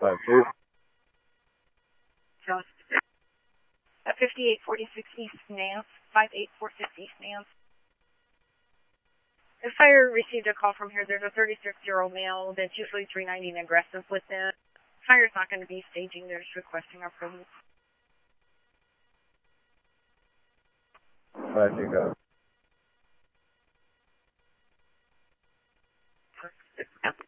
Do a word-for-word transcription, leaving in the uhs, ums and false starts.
five two. Just at fifty-eight forty-six East Nance, five eight four six East Nance. The fire received a call from here. There's a thirty-six-year-old male that's usually three ninety and aggressive with it. Fire's not going to be staging. They're just requesting our presence. five two go.